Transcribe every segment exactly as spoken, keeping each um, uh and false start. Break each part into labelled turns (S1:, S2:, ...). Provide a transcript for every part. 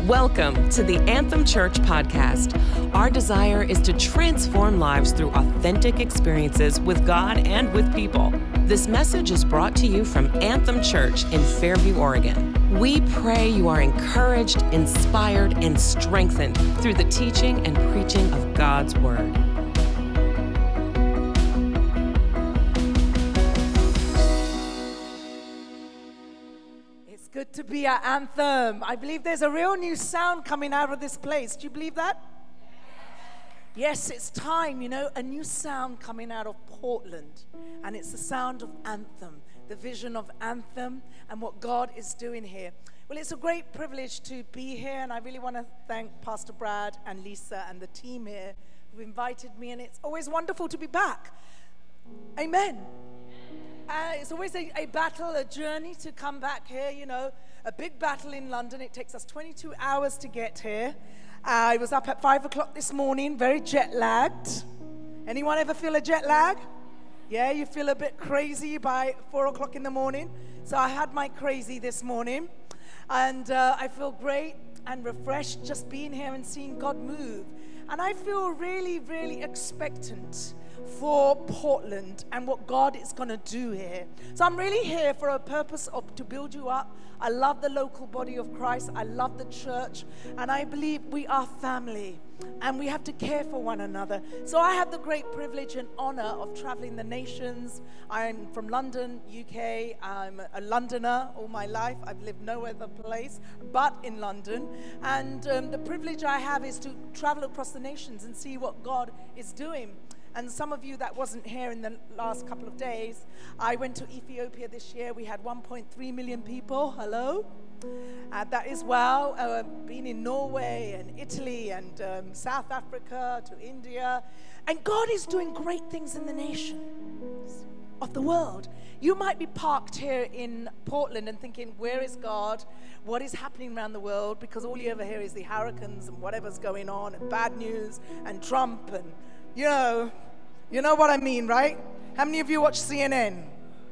S1: Welcome to the Anthem Church podcast. Our desire is to transform lives through authentic experiences with God and with people. This message is brought to you from Anthem Church in Fairview, Oregon. We pray you are encouraged, inspired, and strengthened through the teaching and preaching of God's Word.
S2: Good to be at Anthem. I believe there's a real new sound coming out of this place. Do you believe that? Yes, it's time, you know, a new sound coming out of Portland. And it's the sound of Anthem, the vision of Anthem and what God is doing here. Well, it's a great privilege to be here, and I really want to thank Pastor Brad and Lisa and the team here who invited me, and it's always wonderful to be back. Amen. Uh, it's always a, a battle, a journey to come back here, you know, a big battle in London. It takes us twenty-two hours to get here. Uh, I was up at five o'clock this morning, very jet-lagged. Anyone ever feel a jet lag? Yeah, you feel a bit crazy by four o'clock in the morning. So I had my crazy this morning, and uh, I feel great and refreshed just being here and seeing God move. And I feel really, really expectant for Portland and what God is going to do here. So I'm really here for a purpose of to build you up. I love the local body of Christ. I love the church, and I believe we are family and we have to care for one another. So I have the great privilege and honor of traveling the nations. I'm from London, U K. I'm a Londoner all my life. I've lived no other place but in London. And um, the privilege I have is to travel across the nations and see what God is doing. And some of you that wasn't here in the last couple of days, I went to Ethiopia this year. We had one point three million people. Hello? Uh, that is well. Uh, been in Norway and Italy and um, South Africa to India. And God is doing great things in the nations of the world. You might be parked here in Portland and thinking, where is God? What is happening around the world? Because all you ever hear is the hurricanes and whatever's going on and bad news and Trump and, you know, you know what I mean, right? How many of you watch C N N?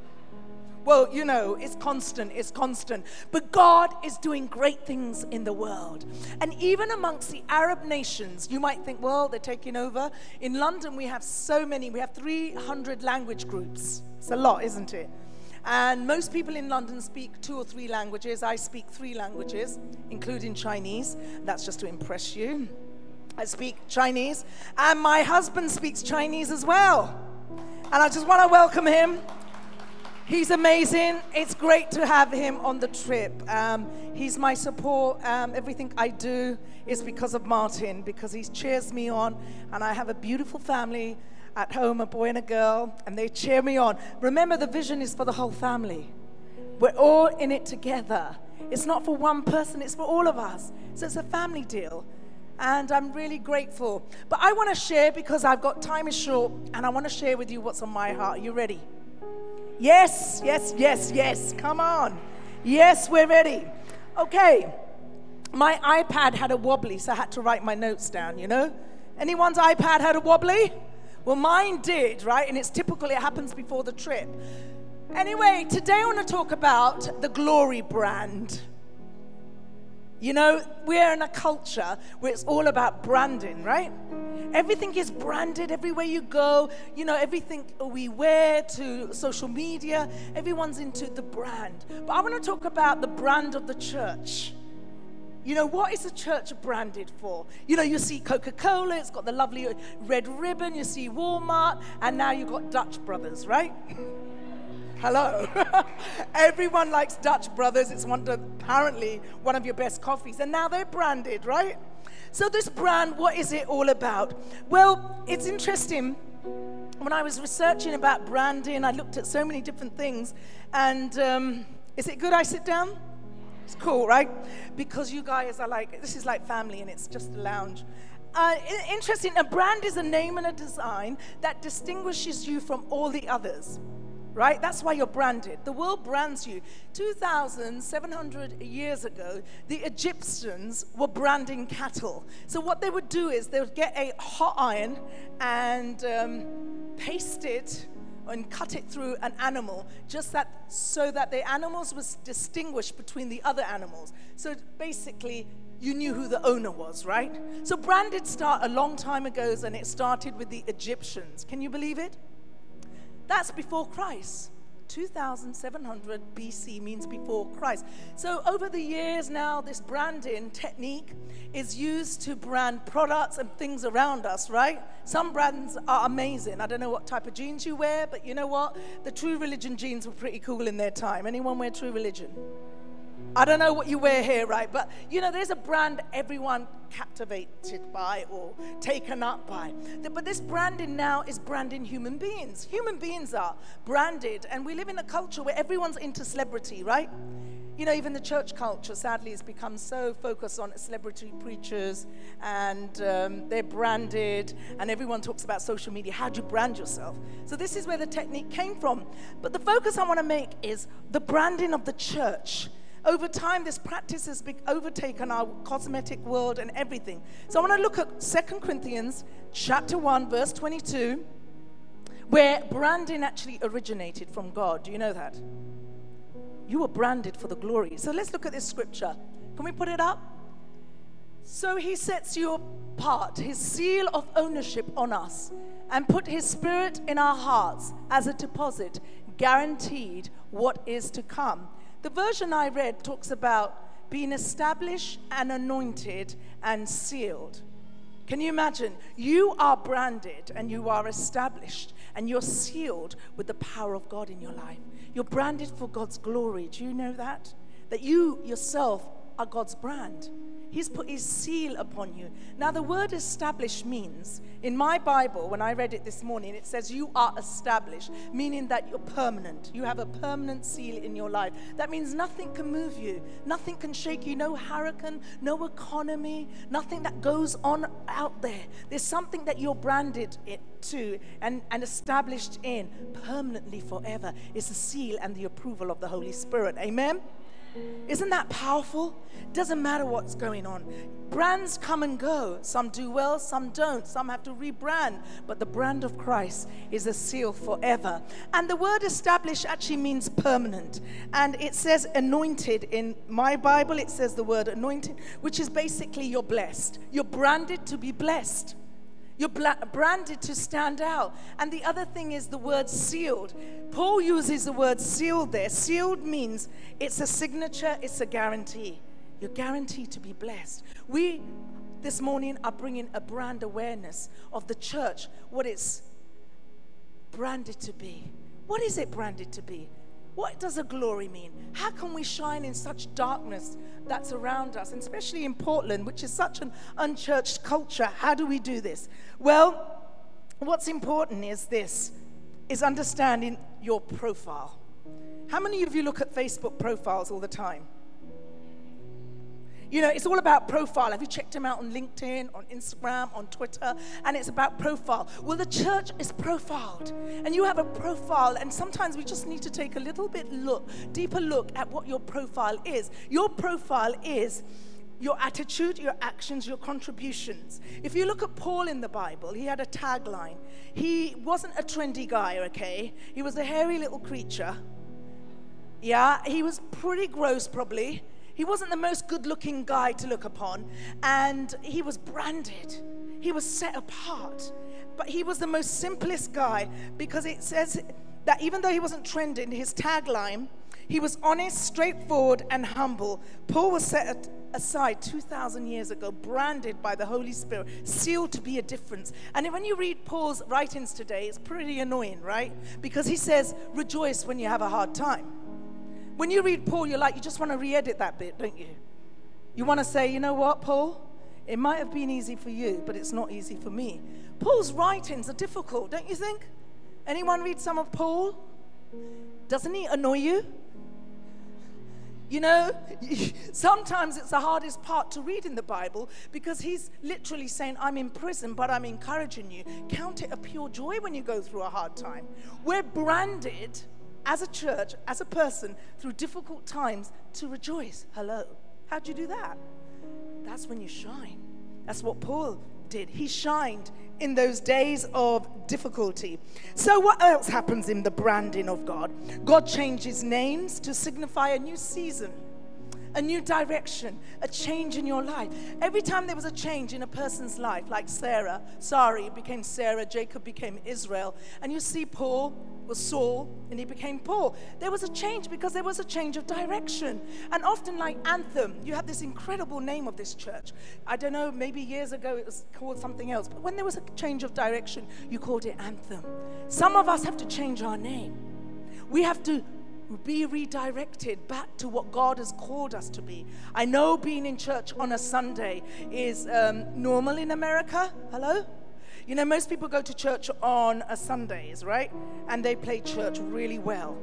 S2: Well, you know, it's constant, it's constant. But God is doing great things in the world. And even amongst the Arab nations, you might think, well, they're taking over. In London, we have so many. We have three hundred language groups. It's a lot, isn't it? And most people in London speak two or three languages. I speak three languages, including Chinese. That's just to impress you. I speak Chinese, and my husband speaks Chinese as well. And I just want to welcome him. He's amazing. It's great to have him on the trip. Um, he's my support. Um, everything I do is because of Martin, because he cheers me on, and I have a beautiful family at home, a boy and a girl, and they cheer me on. Remember, the vision is for the whole family. We're all in it together. It's not for one person, it's for all of us. So it's a family deal. And I'm really grateful. But I want to share, because I've got time is short, and I want to share with you what's on my heart. Are you ready? Yes, yes, yes, yes. Come on. Yes, we're ready. Okay. My iPad had a wobbly, so I had to write my notes down, you know? Anyone's iPad had a wobbly? Well, mine did, right? And it's typical, it happens before the trip. Anyway, today I want to talk about the Glory brand. You know, we're in a culture where it's all about branding, right? Everything is branded everywhere you go. You know, everything we wear to social media, everyone's into the brand. But I want to talk about the brand of the church. You know, what is the church branded for? You know, you see Coca-Cola, it's got the lovely red ribbon. You see Walmart, and now you've got Dutch Brothers, right? Hello. Everyone likes Dutch Brothers. It's one of, apparently one of your best coffees. And now they're branded, right? So this brand, what is it all about? Well, it's interesting. When I was researching about branding, I looked at so many different things. And um, is it good I sit down? It's cool, right? Because you guys are like, this is like family and it's just a lounge. Uh, interesting, a brand is a name and a design that distinguishes you from all the others. Right? That's why you're branded. The world brands you. two thousand seven hundred years ago, the Egyptians were branding cattle. So what they would do is they would get a hot iron and um, paste it and cut it through an animal, just that so that the animals was distinguished between the other animals. So basically, you knew who the owner was, right? So branded start a long time ago, and it started with the Egyptians. Can you believe it? That's before Christ. two thousand seven hundred B C means before Christ. So over the years now, this branding technique is used to brand products and things around us, right? Some brands are amazing. I don't know what type of jeans you wear, but you know what? The True Religion jeans were pretty cool in their time. Anyone wear True Religion? I don't know what you wear here, right? But, you know, there's a brand everyone captivated by or taken up by. But this branding now is branding human beings. Human beings are branded, and we live in a culture where everyone's into celebrity, right? You know, even the church culture, sadly, has become so focused on celebrity preachers, and um, they're branded, and everyone talks about social media. How do you brand yourself? So this is where the technique came from. But the focus I want to make is the branding of the church. Over time, this practice has been overtaken our cosmetic world and everything. So I want to look at Second Corinthians chapter one, verse twenty-two, where branding actually originated from God. Do you know that? You were branded for the glory. So let's look at this scripture. Can we put it up? So he sets you apart, his seal of ownership on us, and put his spirit in our hearts as a deposit, guaranteed what is to come. The version I read talks about being established and anointed and sealed. Can you imagine? You are branded and you are established and you're sealed with the power of God in your life. You're branded for God's glory. Do you know that? That you yourself are God's brand. He's put his seal upon you. Now, the word established means, in my Bible, when I read it this morning, it says you are established, meaning that you're permanent. You have a permanent seal in your life. That means nothing can move you. Nothing can shake you. No hurricane, no economy, nothing that goes on out there. There's something that you're branded it to and, and established in permanently forever. It's the seal and the approval of the Holy Spirit. Amen? Isn't that powerful? Doesn't matter what's going on. Brands come and go. Some do well, some don't. Some have to rebrand. But the brand of Christ is a seal forever. And the word established actually means permanent. And it says anointed. In my Bible, it says the word anointed, which is basically you're blessed. You're branded to be blessed. You're bla- branded to stand out. And the other thing is the word sealed. Paul uses the word sealed there. Sealed means it's a signature, it's a guarantee. You're guaranteed to be blessed. We, this morning, are bringing a brand awareness of the church, what it's branded to be. What is it branded to be? What does a glory mean? How can we shine in such darkness that's around us, and especially in Portland, which is such an unchurched culture? How do we do this? Well, what's important is this, is understanding your profile. How many of you look at Facebook profiles all the time? You know, it's all about profile. Have you checked them out on LinkedIn, on Instagram, on Twitter? And it's about profile. Well, the church is profiled. And you have a profile, and sometimes we just need to take a little bit look, deeper look at what your profile is. Your profile is your attitude, your actions, your contributions. If you look at Paul in the Bible, he had a tagline. He wasn't a trendy guy, okay? He was a hairy little creature. Yeah, he was pretty gross probably. He wasn't the most good-looking guy to look upon, and he was branded. He was set apart. But he was the most simplest guy, because it says that even though he wasn't trending, his tagline, he was honest, straightforward, and humble. Paul was set aside two thousand years ago, branded by the Holy Spirit, sealed to be a difference. And when you read Paul's writings today, it's pretty annoying, right? Because he says, rejoice when you have a hard time. When you read Paul, you're like, you just want to re-edit that bit, don't you? You want to say, you know what, Paul? It might have been easy for you, but it's not easy for me. Paul's writings are difficult, don't you think? Anyone read some of Paul? Doesn't he annoy you? You know, sometimes it's the hardest part to read in the Bible, because he's literally saying, I'm in prison, but I'm encouraging you. Count it a pure joy when you go through a hard time. We're branded as a church, as a person, through difficult times to rejoice. Hello. How'd you do that? That's when you shine. That's what Paul did. He shined in those days of difficulty. So what else happens in the branding of God? God changes names to signify a new season, a new direction, a change in your life. Every time there was a change in a person's life, like Sarah, Sari became Sarah, Jacob became Israel, and you see Paul was Saul, and he became Paul. There was a change because there was a change of direction. And often, like Anthem, you have this incredible name of this church. I don't know, maybe years ago it was called something else, but when there was a change of direction, you called it Anthem. Some of us have to change our name. We have to be redirected back to what God has called us to be. I know being in church on a Sunday is um, normal in America. Hello? You know, most people go to church on a Sundays, right? And they play church really well.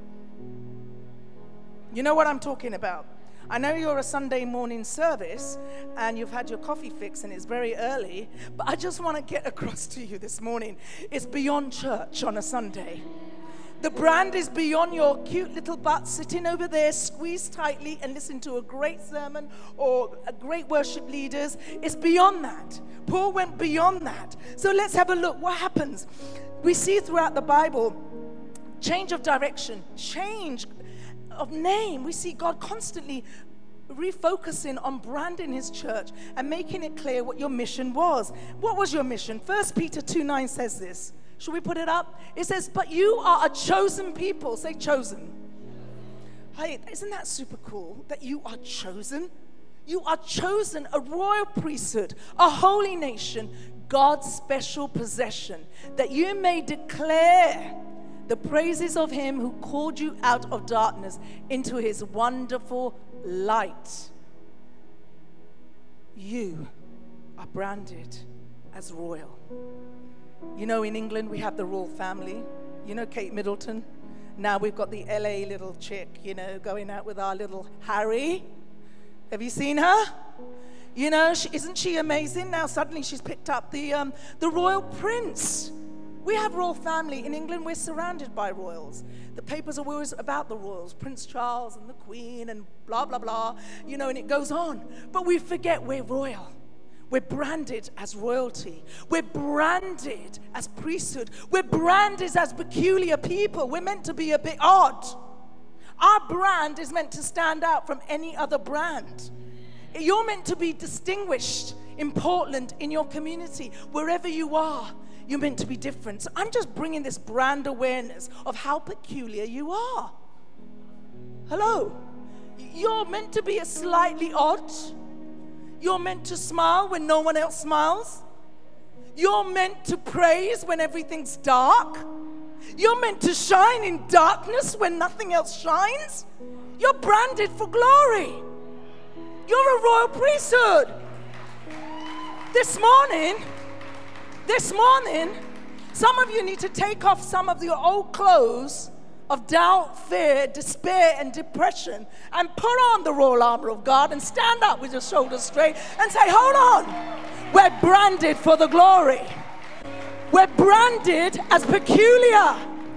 S2: You know what I'm talking about? I know you're a Sunday morning service and you've had your coffee fix and it's very early, but I just want to get across to you this morning. It's beyond church on a Sunday. The brand is beyond your cute little butt sitting over there, squeezed tightly and listen to a great sermon or a great worship leaders. It's beyond that. Paul went beyond that. So let's have a look. What happens? We see throughout the Bible, change of direction, change of name. We see God constantly refocusing on branding his church and making it clear what your mission was. What was your mission? First Peter two nine says this. Should we put it up? It says, but you are a chosen people. Say chosen. Hey, isn't that super cool that you are chosen? You are chosen, a royal priesthood, a holy nation, God's special possession, that you may declare the praises of him who called you out of darkness into his wonderful light. You are branded as royal. You know, in England, we have the royal family. You know Kate Middleton? Now we've got the L A little chick, you know, going out with our little Harry. Have you seen her? You know, she, isn't she amazing? Now suddenly she's picked up the, um, the royal prince. We have royal family. In England, we're surrounded by royals. The papers are always about the royals, Prince Charles and the Queen and blah, blah, blah, you know, and it goes on. But we forget we're royal. We're branded as royalty. We're branded as priesthood. We're branded as peculiar people. We're meant to be a bit odd. Our brand is meant to stand out from any other brand. You're meant to be distinguished in Portland, in your community, wherever you are. You're meant to be different. So I'm just bringing this brand awareness of how peculiar you are. Hello? You're meant to be a slightly odd. You're meant to smile when no one else smiles. You're meant to praise when everything's dark. You're meant to shine in darkness when nothing else shines. You're branded for glory. You're a royal priesthood. This morning, this morning, some of you need to take off some of your old clothes of doubt, fear, despair, and depression, and put on the royal armor of God and stand up with your shoulders straight and say, hold on, we're branded for the glory. We're branded as peculiar.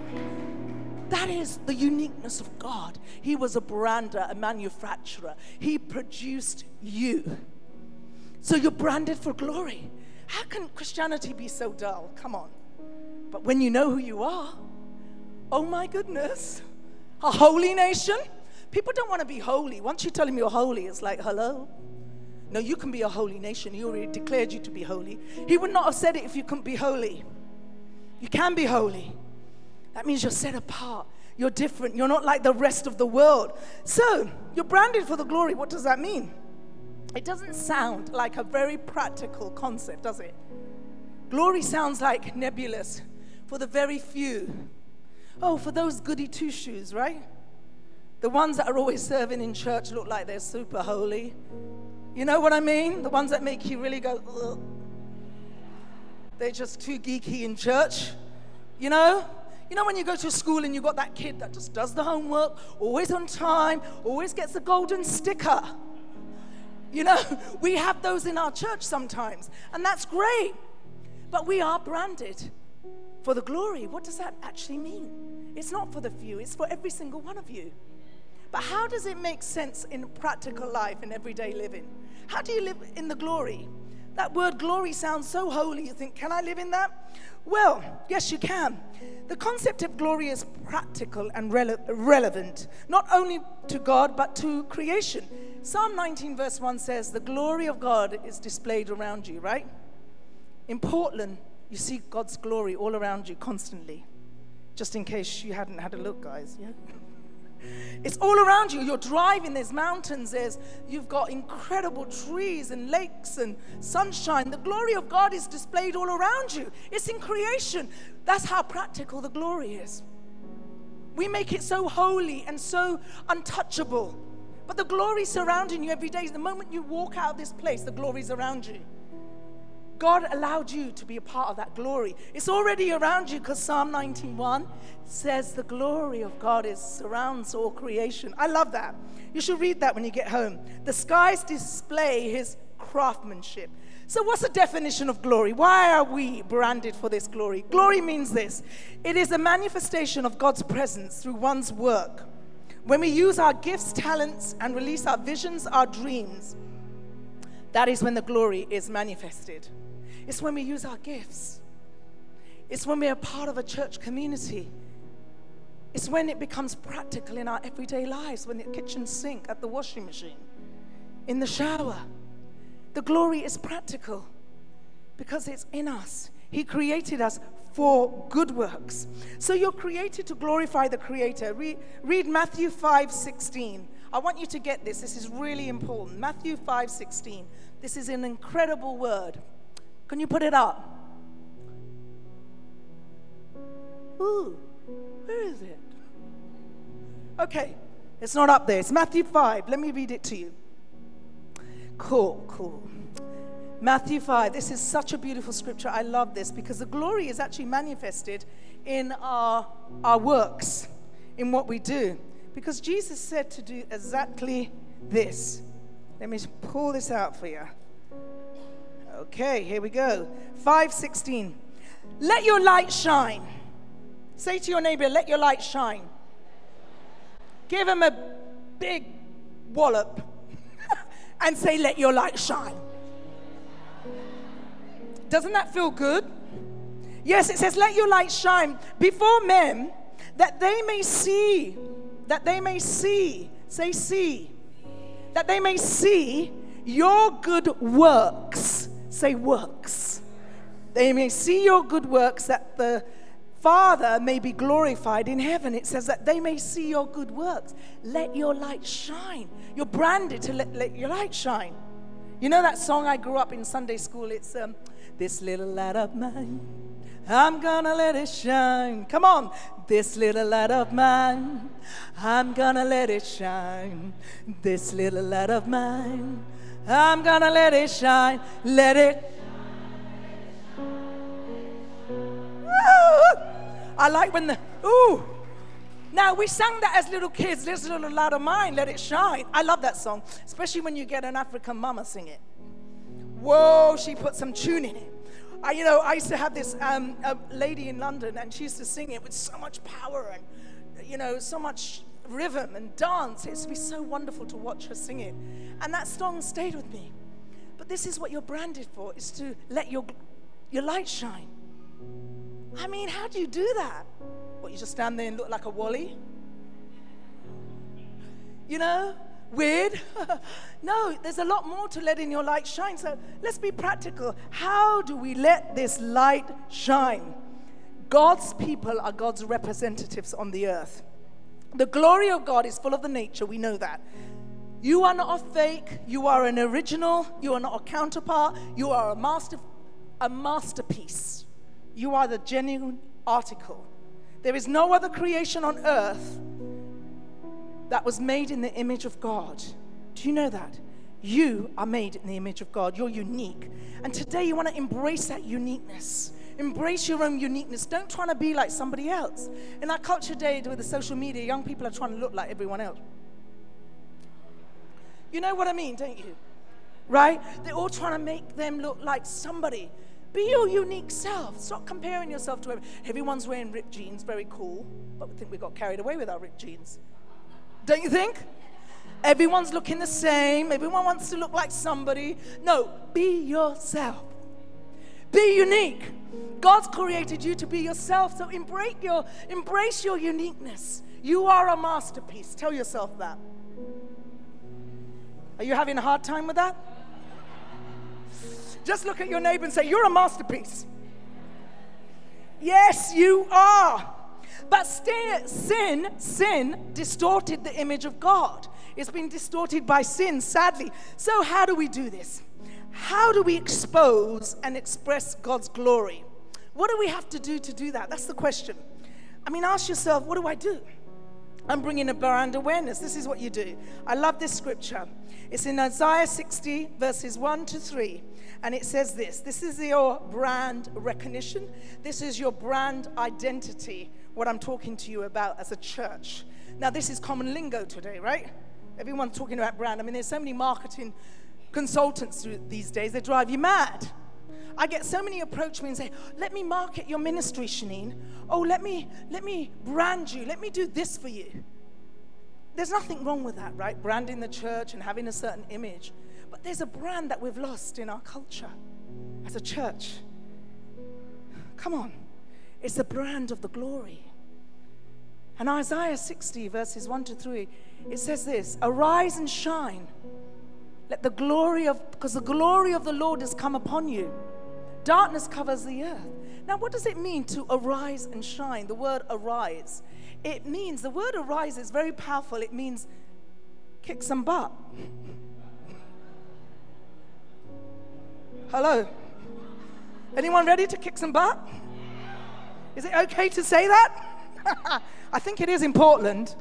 S2: That is the uniqueness of God. He was a brander, a manufacturer. He produced you. So you're branded for glory. How can Christianity be so dull? Come on. But when you know who you are, oh my goodness, a holy nation? People don't want to be holy. Once you tell them you're holy, it's like, hello? No, you can be a holy nation. He already declared you to be holy. He would not have said it if you couldn't be holy. You can be holy. That means you're set apart. You're different. You're not like the rest of the world. So, you're branded for the glory. What does that mean? It doesn't sound like a very practical concept, does it? Glory sounds like nebulous for the very few. Oh, for those goody two-shoes, right? The ones that are always serving in church look like they're super holy. You know what I mean? The ones that make you really go, ugh. They're just too geeky in church. You know? You know when you go to school and you've got that kid that just does the homework, always on time, always gets the golden sticker. You know, we have those in our church sometimes, and that's great. But we are branded for the glory. What does that actually mean? It's not for the few, it's for every single one of you. But how does it make sense in practical life and everyday living? How do you live in the glory? That word glory sounds so holy. You think, can I live in that? Well, yes, you can. The concept of glory is practical and rele- relevant, not only to God, but to creation. Psalm nineteen verse one says, the glory of God is displayed around you, right? In Portland, you see God's glory all around you constantly. Just in case you hadn't had a look, guys. Yeah? It's all around you. You're driving, there's mountains, there's, you've got incredible trees and lakes and sunshine. The glory of God is displayed all around you. It's in creation. That's how practical the glory is. We make it so holy and so untouchable. But the glory surrounding you every day. The moment you walk out of this place, the glory's around you. God allowed you to be a part of that glory. It's already around you because Psalm nineteen one says the glory of God is surrounds all creation. I love that. You should read that when you get home. The skies display his craftsmanship. So what's the definition of glory? Why are we branded for this glory? Glory means this. It is a manifestation of God's presence through one's work. When we use our gifts, talents, and release our visions, our dreams, that is when the glory is manifested. It's when we use our gifts. It's when we are part of a church community. It's when it becomes practical in our everyday lives, when the kitchen sink, at the washing machine, in the shower. The glory is practical because it's in us. He created us for good works. So you're created to glorify the Creator. Read, read Matthew five sixteen. I want you to get this. This is really important. Matthew five sixteen. This is an incredible word. Can you put it up? Ooh, where is it? Okay, it's not up there. It's Matthew five. Let me read it to you. Cool, cool. Matthew five. This is such a beautiful scripture. I love this because the glory is actually manifested in our, our works, in what we do. Because Jesus said to do exactly this. Let me pull this out for you. Okay, here we go. five sixteen. Let your light shine. Say to your neighbor, let your light shine. Give him a big wallop and say, let your light shine. Doesn't that feel good? Yes, it says, let your light shine before men, that they may see, that they may see, say see, that they may see your good works. Say works. They may see your good works, that the Father may be glorified in heaven. It says that they may see your good works. Let your light shine. You're branded to let, let your light shine. You know that song I grew up in Sunday school? It's um, this little light of mine, I'm gonna let it shine. Come on. This little light of mine, I'm gonna let it shine. This little light of mine, I'm gonna let it shine. Let it. Woo! I like when the, ooh. Now, we sang that as little kids, this little light of mine, let it shine. I love that song, especially when you get an African mama sing it. Whoa, she put some tune in it. I, you know, I used to have this um, a lady in London, and she used to sing it with so much power and, you know, so much rhythm and dance. It used to be so wonderful to watch her sing it. And that song stayed with me. But this is what you're branded for, is to let your, your light shine. I mean, how do you do that? What, you just stand there and look like a Wally? You know? Weird? No, there's a lot more to letting your light shine. So let's be practical. How do we let this light shine? God's people are God's representatives on the earth. The glory of God is full of the nature. We know that. You are not a fake. You are an original. You are not a counterpart. You are a master, a masterpiece. You are the genuine article. There is no other creation on earth that was made in the image of God. Do you know that? You are made in the image of God. You're unique. And today you want to embrace that uniqueness. Embrace your own uniqueness. Don't try to be like somebody else. In our culture today with the social media, young people are trying to look like everyone else. You know what I mean, don't you? Right? They're all trying to make them look like somebody. Be your unique self. Stop comparing yourself to everyone. Everyone's wearing ripped jeans, very cool. But we think we got carried away with our ripped jeans. Don't you think? Everyone's looking the same. Everyone wants to look like somebody. No, be yourself. Be unique. God's created you to be yourself, so embrace your, embrace your uniqueness. You are a masterpiece. Tell yourself that. Are you having a hard time with that? Just look at your neighbor and say, you're a masterpiece. Yes, you are. But sin, sin, sin distorted the image of God. It's been distorted by sin, sadly. So how do we do this? How do we expose and express God's glory? What do we have to do to do that? That's the question. I mean, ask yourself, what do I do? I'm bringing a brand awareness. This is what you do. I love this scripture. It's in Isaiah sixty, verses one to three. And it says this. This is your brand recognition. This is your brand identity, what I'm talking to you about as a church. Now, this is common lingo today, right? Everyone's talking about brand. I mean, there's so many marketing consultants these days, they drive you mad. I get so many approach me and say, let me market your ministry, Shanine. Oh, let me, let me brand you. Let me do this for you. There's nothing wrong with that, right? Branding the church and having a certain image. But there's a brand that we've lost in our culture as a church. Come on. It's the brand of the glory. And Isaiah sixty, verses one to three, it says this, arise and shine. Let the glory of, because the glory of the Lord has come upon you. Darkness covers the earth. Now, what does it mean to arise and shine? The word arise. It means, the word arise is very powerful. It means kick some butt. Hello? Anyone ready to kick some butt? Is it okay to say that? I think it is in Portland.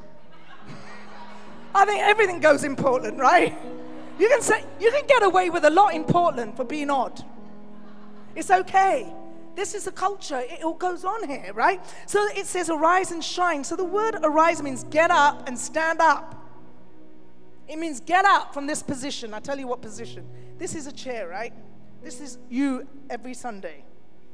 S2: I think everything goes in Portland, right? You can say, you can get away with a lot in Portland for being odd. It's okay. This is a culture. It all goes on here, right? So it says arise and shine. So the word arise means get up and stand up. It means get up from this position. I'll tell you what position. This is a chair, right? This is you every Sunday.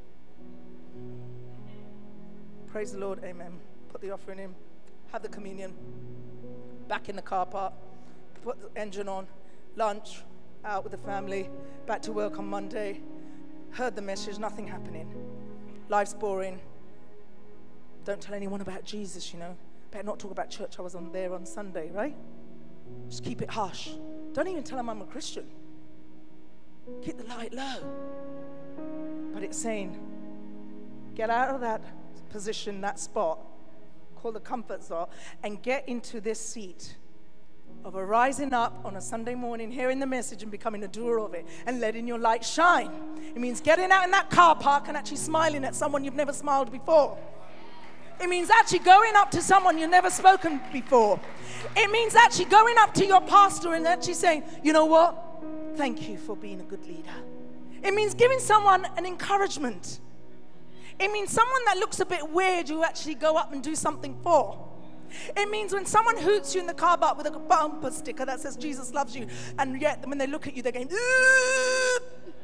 S2: Praise the Lord. Amen. Put the offering in. Have the communion. Back in the car park. Put the engine on. Lunch. Out with the family. Back to work on Monday. Heard the message. Nothing happening. Life's boring. Don't tell anyone about Jesus, you know. Better not talk about church. I was on there on Sunday, right? Just keep it hush. Don't even tell them I'm a Christian. Keep the light low. But it's saying, get out of that position, that spot, called the comfort zone, and get into this seat of a rising up on a Sunday morning, hearing the message and becoming a doer of it, and letting your light shine. It means getting out in that car park and actually smiling at someone you've never smiled before. It means actually going up to someone you've never spoken before. It means actually going up to your pastor and actually saying, you know what? Thank you for being a good leader. It means giving someone an encouragement. It means someone that looks a bit weird you actually go up and do something for. It means when someone hoots you in the car park with a bumper sticker that says Jesus loves you, and yet when they look at you, they're going, ooh.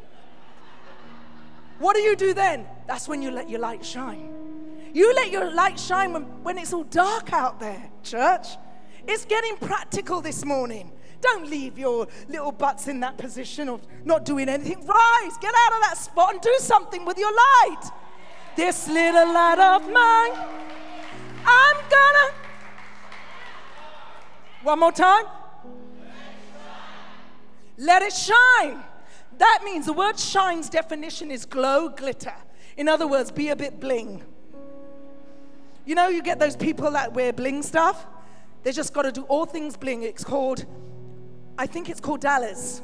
S2: What do you do then? That's when you let your light shine. You let your light shine when, when it's all dark out there, church. It's getting practical this morning. Don't leave your little butts in that position of not doing anything. Rise, get out of that spot and do something with your light. This little light of mine, I'm gonna. One more time. Let it shine. That means the word shine's definition is glow, glitter. In other words, be a bit bling. You know, you get those people that wear bling stuff. They just got to do all things bling. It's called, I think it's called Dallas.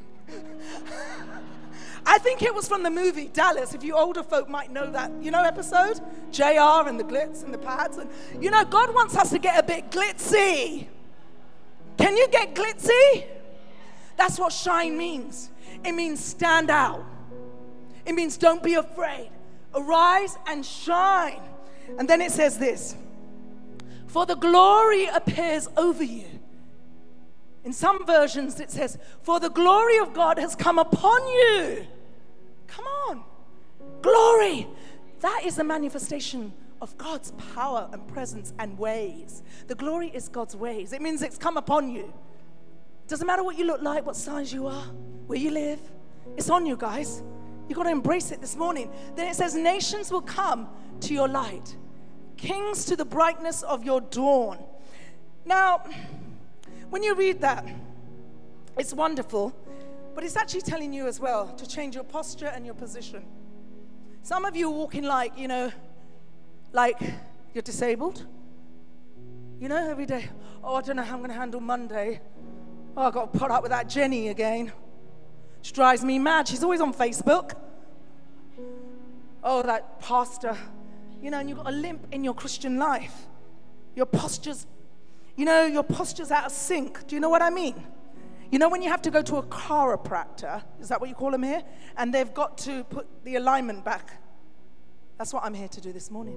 S2: I think it was from the movie Dallas. If you older folk might know that, you know, episode? J R and the glitz and the pads. And, you know, God wants us to get a bit glitzy. Can you get glitzy? That's what shine means. It means stand out. It means don't be afraid. Arise and shine. And then it says this. For the glory appears over you. In some versions it says, for the glory of God has come upon you. Come on. Glory. That is the manifestation of God's power and presence and ways. The glory is God's ways. It means it's come upon you. Doesn't matter what you look like, what size you are, where you live. It's on you, guys. You've got to embrace it this morning. Then it says, nations will come to your light, kings to the brightness of your dawn. Now, when you read that, it's wonderful, but it's actually telling you as well to change your posture and your position. Some of you are walking like, you know, like you're disabled. You know, every day, oh, I don't know how I'm going to handle Monday. Oh, I've got to put up with that Jenny again. She drives me mad. She's always on Facebook. Oh, that pastor. You know, and you've got a limp in your Christian life. Your posture's, you know, your posture's out of sync. Do you know what I mean? You know when you have to go to a chiropractor, is that what you call them here? And they've got to put the alignment back. That's what I'm here to do this morning.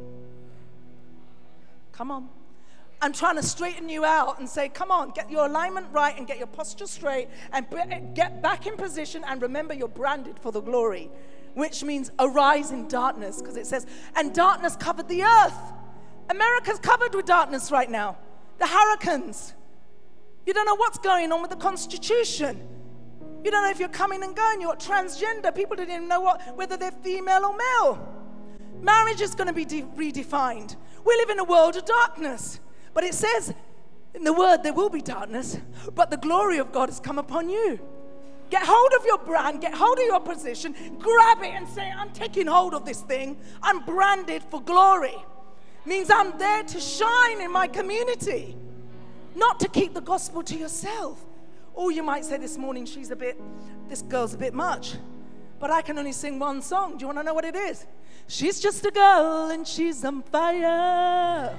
S2: Come on. I'm trying to straighten you out and say, come on, get your alignment right and get your posture straight and get back in position, and remember you're branded for the glory, which means arise in darkness, because it says, and darkness covered the earth. America's covered with darkness right now. The hurricanes. You don't know what's going on with the Constitution. You don't know if you're coming and going. You're transgender. People didn't even know what, whether they're female or male. Marriage is going to be de- redefined. We live in a world of darkness. But it says in the word there will be darkness, but the glory of God has come upon you. Get hold of your brand, get hold of your position, grab it and say, I'm taking hold of this thing. I'm branded for glory. Means I'm there to shine in my community, not to keep the gospel to yourself. Or you might say this morning, she's a bit, this girl's a bit much. But I can only sing one song. Do you want to know what it is? She's just a girl and she's on fire.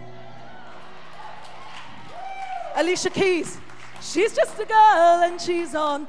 S2: Alicia Keys, she's just a girl and she's on.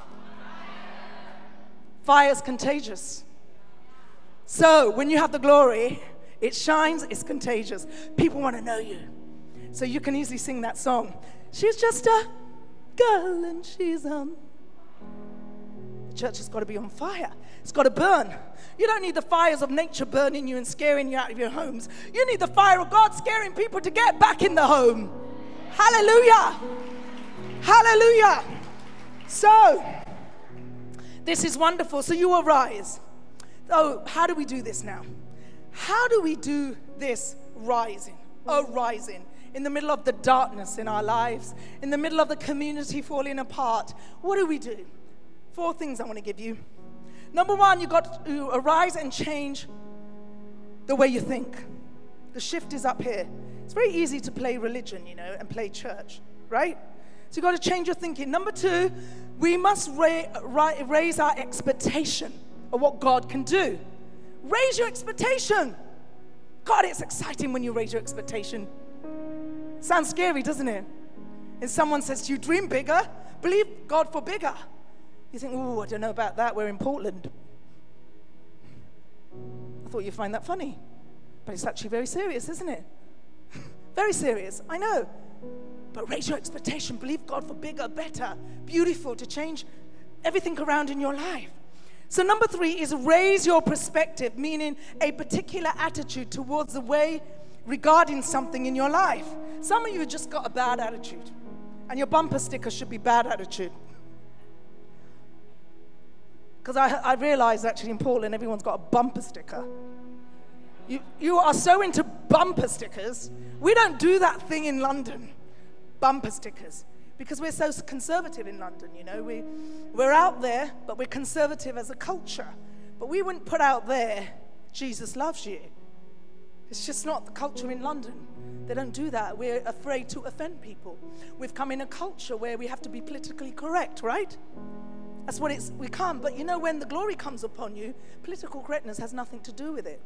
S2: Fire's contagious. So when you have the glory, it shines, it's contagious. People want to know you. So you can easily sing that song. She's just a girl and she's on. The church has got to be on fire. It's got to burn. You don't need the fires of nature burning you and scaring you out of your homes. You need the fire of God scaring people to get back in the home. Hallelujah. Hallelujah. So, this is wonderful. So you arise. Oh, how do we do this now? How do we do this rising? Oh, rising. In the middle of the darkness in our lives, in the middle of the community falling apart, what do we do? Four things I want to give you. Number one, you've got to arise and change the way you think. The shift is up here. It's very easy to play religion, you know, and play church, right? So you've got to change your thinking. Number two, we must ra- ra- raise our expectation of what God can do. Raise your expectation. God, it's exciting when you raise your expectation. Sounds scary, doesn't it? And someone says to you, dream bigger, believe God for bigger. You think, oh, I don't know about that. We're in Portland. I thought you'd find that funny. But it's actually very serious, isn't it? Very serious, I know. But raise your expectation. Believe God for bigger, better, beautiful, to change everything around in your life. So number three is raise your perspective, meaning a particular attitude towards the way regarding something in your life. Some of you have just got a bad attitude. And your bumper sticker should be bad attitude. Because I, I realize actually in Portland, everyone's got a bumper sticker. You, you are so into bumper stickers. We don't do that thing in London, bumper stickers, because we're so conservative in London, you know. We, we're out there, but we're conservative as a culture. But we wouldn't put out there, Jesus loves you. It's just not the culture in London. They don't do that. We're afraid to offend people. We've come in a culture where we have to be politically correct, right? That's what it's, we can't. But you know, when the glory comes upon you, political correctness has nothing to do with it.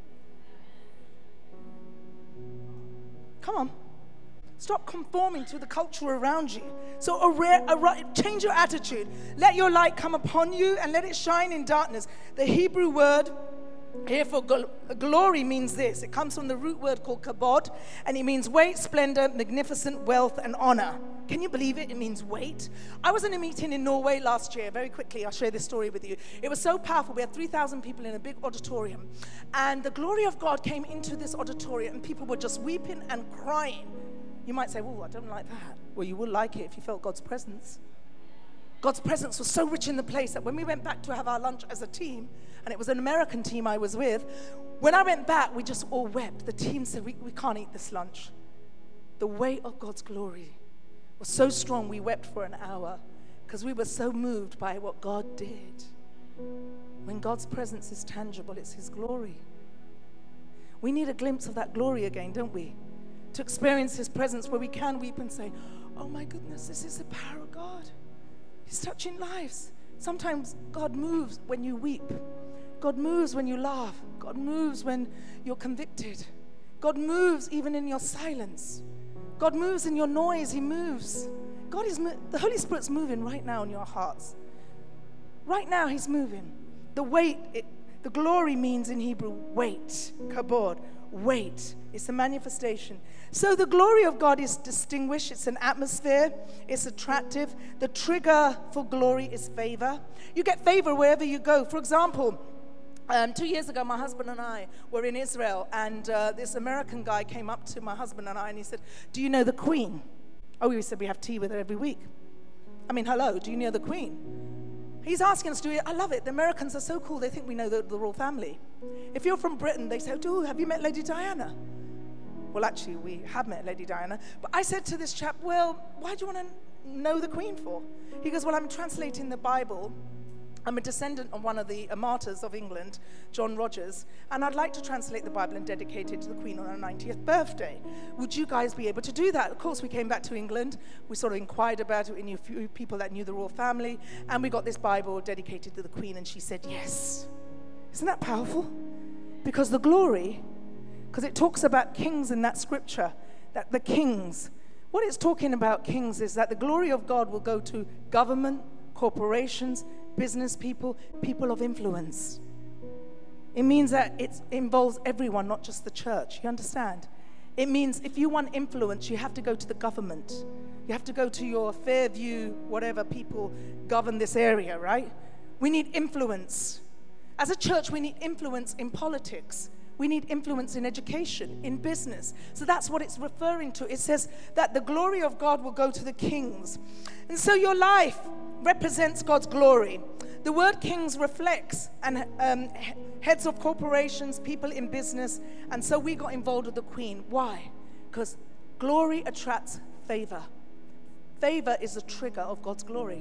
S2: Come on. Stop conforming to the culture around you. So ar- ar- change your attitude. Let your light come upon you and let it shine in darkness. The Hebrew word here for gl- glory means this. It comes from the root word called kabod, and it means weight, splendor, magnificent, wealth, and honor. Can you believe it? It means weight. I was in a meeting in Norway last year. Very quickly, I'll share this story with you. It was so powerful. We had three thousand people in a big auditorium, and the glory of God came into this auditorium, and people were just weeping and crying. You might say, "Oh, I don't like that." Well, you would like it if you felt God's presence. God's presence was so rich in the place that when we went back to have our lunch as a team, and it was an American team I was with, when I went back, we just all wept. The team said, we, we can't eat this lunch. The weight of God's glory was so strong, we wept for an hour because we were so moved by what God did. When God's presence is tangible, it's his glory. We need a glimpse of that glory again, don't we? To experience his presence where we can weep and say, oh my goodness, this is the power of God. He's touching lives. Sometimes God moves when you weep. God moves when you laugh. God moves when you're convicted. God moves even in your silence. God moves in your noise. He moves. God is mo- the Holy Spirit's moving right now in your hearts. Right now he's moving. The weight, it, the glory means in Hebrew, weight, kabod, weight. It's a manifestation. So the glory of God is distinguished. It's an atmosphere. It's attractive. The trigger for glory is favor. You get favor wherever you go. For example, um, two years ago, my husband and I were in Israel, and uh, this American guy came up to my husband and I, and he said, do you know the Queen? Oh, we said we have tea with her every week. I mean, hello, do you know the Queen? He's asking us to do it. I love it. The Americans are so cool. They think we know the, the royal family. If you're from Britain, they say, oh, have you met Lady Diana? Well, actually, we have met Lady Diana. But I said to this chap, well, why do you want to know the Queen for? He goes, well, I'm translating the Bible. I'm a descendant of one of the uh, martyrs of England, John Rogers, and I'd like to translate the Bible and dedicate it to the Queen on her ninetieth birthday. Would you guys be able to do that? Of course, we came back to England. We sort of inquired about it. We knew a few people that knew the royal family, and we got this Bible dedicated to the Queen, and she said yes. Isn't that powerful? Because the glory, because it talks about kings in that scripture, that the kings, what it's talking about, kings, is that the glory of God will go to government, corporations, business people, people of influence. It means that it involves everyone, not just the church. You understand? It means if you want influence, you have to go to the government. You have to go to your Fairview, whatever people govern this area, right? We need influence. As a church, we need influence in politics. We need influence in education, in business. So that's what it's referring to. It says that the glory of God will go to the kings. And so your life represents God's glory. The word kings reflects and um, heads of corporations, people in business, and so we got involved with the Queen. Why? Because glory attracts favor. Favor is the trigger of God's glory.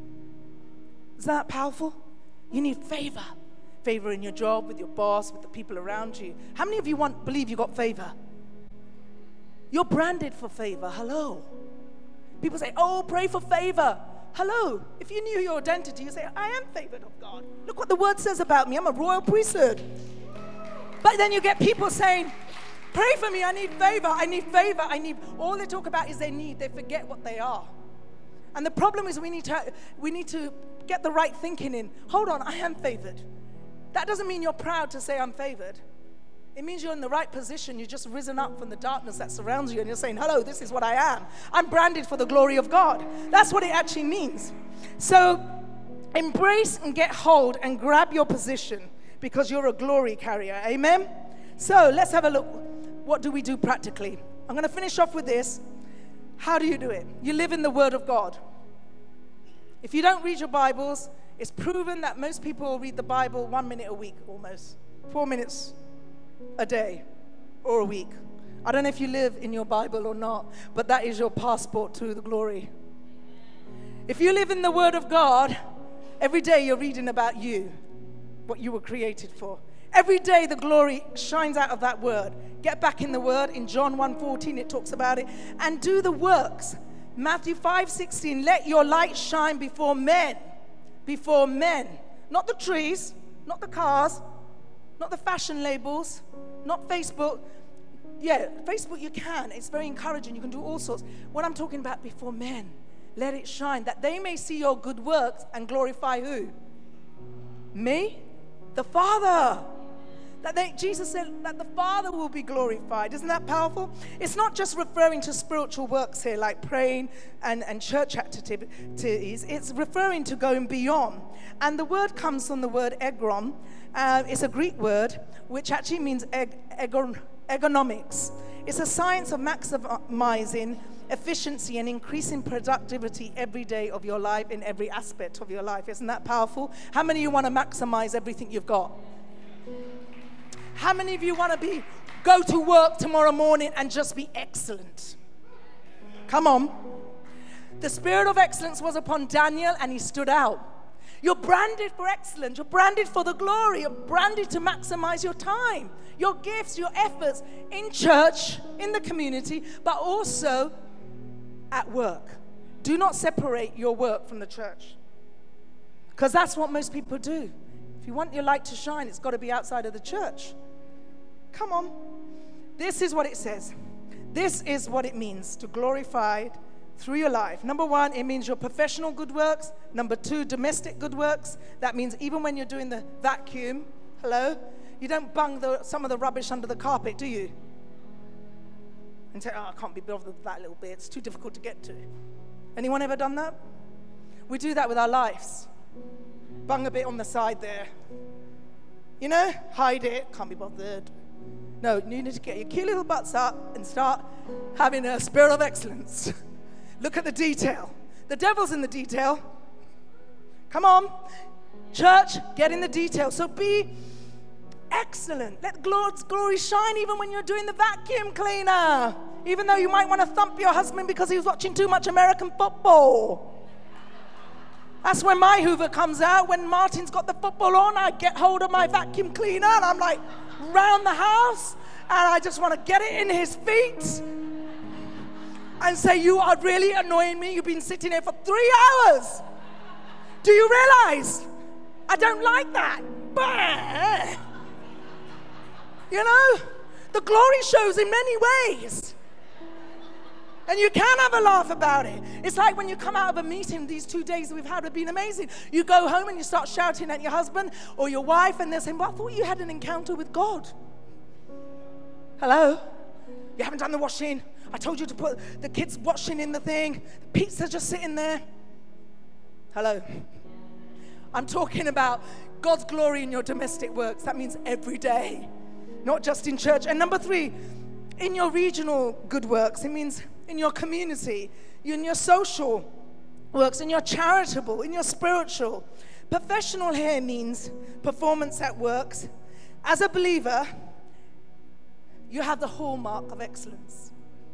S2: Isn't that powerful? You need favor. Favor in your job, with your boss, with the people around you. How many of you want believe you got favor? You're branded for favor. Hello. People say, oh, pray for favor. Hello. If you knew your identity, you say, I am favored of God. Look what the word says about me. I'm a royal priesthood. But then you get people saying, pray for me. I need favor. I need favor. I need. All they talk about is their need. They forget what they are. And the problem is we need to we need to get the right thinking in. Hold on, I am favored. That doesn't mean you're proud to say I'm favored. It means you're in the right position. You've just risen up from the darkness that surrounds you and you're saying, hello, this is what I am. I'm branded for the glory of God. That's what it actually means. So embrace and get hold and grab your position because you're a glory carrier. Amen? So let's have a look. What do we do practically? I'm going to finish off with this. How do you do it? You live in the Word of God. If you don't read your Bibles, it's proven that most people read the Bible one minute a week almost. Four minutes a day or a week. I don't know if you live in your Bible or not, but that is your passport to the glory. If you live in the Word of God, every day you're reading about you, what you were created for. Every day the glory shines out of that word. Get back in the word. In John one fourteen it talks about it. And do the works. Matthew five sixteen, let your light shine before men. Before men. Not the trees, not the cars, not the fashion labels, not Facebook. Yeah, Facebook you can. It's very encouraging. You can do all sorts. What I'm talking about before men. Let it shine, that they may see your good works and glorify who? Me? The Father. That they, Jesus said that the Father will be glorified. Isn't that powerful? It's not just referring to spiritual works here, like praying and, and church activities. It's referring to going beyond. And the word comes from the word egron. Uh, it's a Greek word, which actually means eg, egon, economics. It's a science of maximizing efficiency, and increasing productivity every day of your life in every aspect of your life. Isn't that powerful? How many of you want to maximize everything you've got? How many of you want to be go to work tomorrow morning and just be excellent? Come on. The spirit of excellence was upon Daniel, and he stood out. You're branded for excellence. You're branded for the glory. You're branded to maximize your time, your gifts, your efforts in church, in the community, but also at work. Do not separate your work from the church, because that's what most people do. If you want your light to shine, it's got to be outside of the church. Come on. This is what it says. This is what it means to glorify through your life. Number one, it means your professional good works. Number two, domestic good works. That means even when you're doing the vacuum, hello, you don't bung the, some of the rubbish under the carpet, do you? And say, oh, I can't be bothered with that little bit. It's too difficult to get to. Anyone ever done that? We do that with our lives. Bung a bit on the side there. You know, hide it, can't be bothered. No, you need to get your cute little butts up and start having a spirit of excellence. Look at the detail. The devil's in the detail. Come on. Church, get in the detail. So be excellent. Let God's glory shine even when you're doing the vacuum cleaner. Even though you might want to thump your husband because he was watching too much American football. That's when my Hoover comes out. When Martin's got the football on, I get hold of my vacuum cleaner and I'm like, round the house, and I just want to get it in his feet and say, you are really annoying me. You've been sitting here for three hours. Do you realize? I don't like that. Bah. You know, the glory shows in many ways. And you can have a laugh about it. It's like when you come out of a meeting, these two days that we've had have been amazing. You go home and you start shouting at your husband or your wife, and they're saying, well, I thought you had an encounter with God. Hello? You haven't done the washing. I told you to put the kids' washing in the thing. The pizza just sitting there. Hello? I'm talking about God's glory in your domestic works. That means every day, not just in church. And number three, in your regional good works. It means in your community, in your social works, in your charitable, in your spiritual. Professional here means performance at works. As a believer, you have the hallmark of excellence.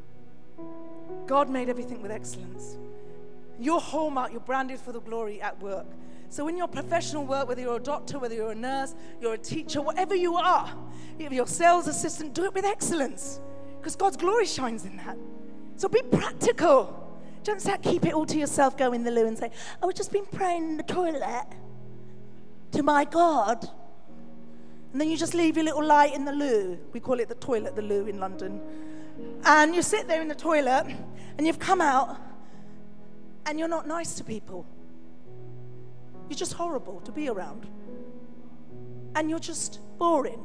S2: God made everything with excellence. Your hallmark, you're branded for the glory at work. So in your professional work, whether you're a doctor, whether you're a nurse, you're a teacher, whatever you are, if you're a sales assistant, do it with excellence, because God's glory shines in that. So be practical. Don't say, keep it all to yourself, go in the loo and say, oh, I've just been praying in the toilet to my God. And then you just leave your little light in the loo. We call it the toilet, the loo in London. And you sit there in the toilet and you've come out and you're not nice to people. You're just horrible to be around. And you're just boring.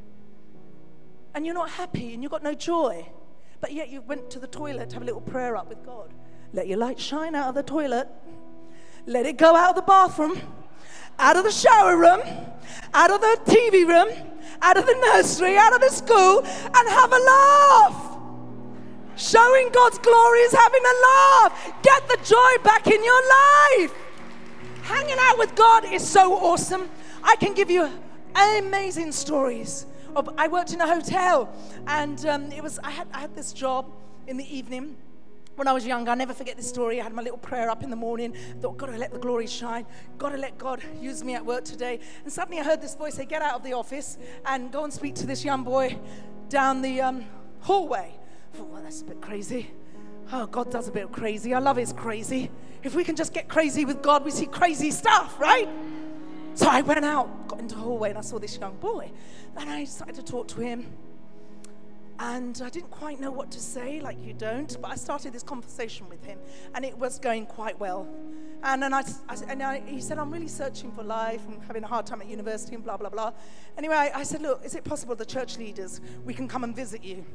S2: And you're not happy and you've got no joy. But yet you went to the toilet to have a little prayer up with God. Let your light shine out of the toilet. Let it go out of the bathroom, out of the shower room, out of the T V room, out of the nursery, out of the school, and have a laugh. Showing God's glory is having a laugh. Get the joy back in your life. Hanging out with God is so awesome. I can give you amazing stories. Of, I worked in a hotel, and um, it was I had I had this job in the evening when I was younger. I'll never forget this story. I had my little prayer up in the morning. Thought, got to let the glory shine. Got to let God use me at work today. And suddenly I heard this voice say, get out of the office and go and speak to this young boy down the um, hallway. I thought, well, that's a bit crazy. Oh, God does a bit of crazy. I love his crazy. If we can just get crazy with God, we see crazy stuff, right? So I went out, got into the hallway, and I saw this young boy. And I started to talk to him. And I didn't quite know what to say, like you don't, but I started this conversation with him, and it was going quite well. And then I, I, and I, he said, I'm really searching for life. I'm having a hard time at university and blah, blah, blah. Anyway, I, I said, look, is it possible the church leaders, we can come and visit you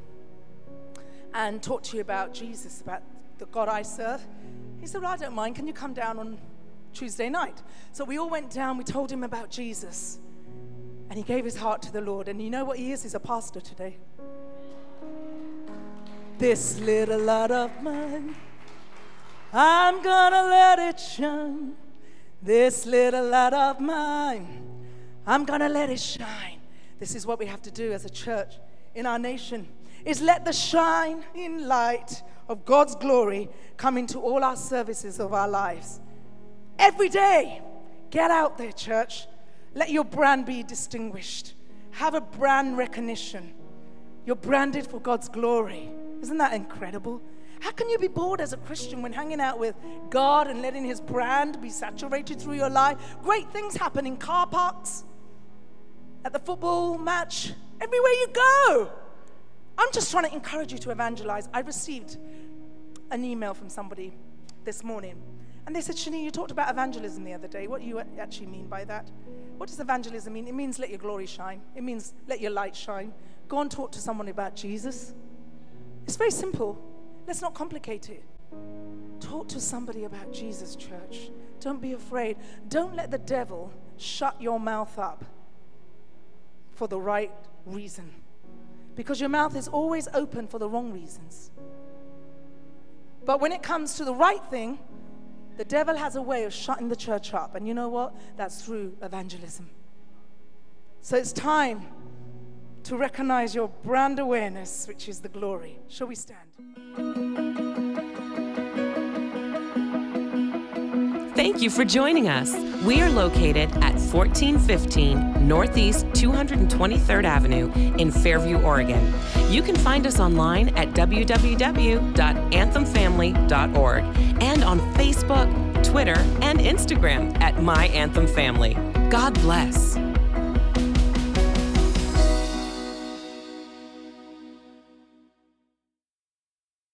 S2: and talk to you about Jesus, about the God I serve? He said, well, I don't mind. Can you come down on Tuesday night? So we all went down. We told him about Jesus. And he gave his heart to the Lord. And you know what he is? He's a pastor today. This little light of mine, I'm gonna let it shine. This little light of mine, I'm gonna let it shine. This is what we have to do as a church in our nation, is let the shining light of God's glory come into all our services of our lives. Every day, get out there, church. Let your brand be distinguished. Have a brand recognition. You're branded for God's glory. Isn't that incredible? How can you be bored as a Christian when hanging out with God and letting his brand be saturated through your life? Great things happen in car parks, at the football match, everywhere you go. I'm just trying to encourage you to evangelize. I received an email from somebody this morning, and they said, Shani, you talked about evangelism the other day. What do you actually mean by that? What does evangelism mean? It means let your glory shine. It means let your light shine. Go and talk to someone about Jesus. It's very simple. Let's not complicate it. Talk to somebody about Jesus, church. Don't be afraid. Don't let the devil shut your mouth up for the right reason, because your mouth is always open for the wrong reasons. But when it comes to the right thing, the devil has a way of shutting the church up. And you know what? That's through evangelism. So it's time to recognize your brand awareness, which is the glory. Shall we stand?
S1: Thank you for joining us. We are located at fourteen fifteen Northeast two hundred twenty-third Avenue in Fairview, Oregon. You can find us online at w w w dot anthem family dot org and on Facebook, Twitter, and Instagram at My Anthem Family. God bless.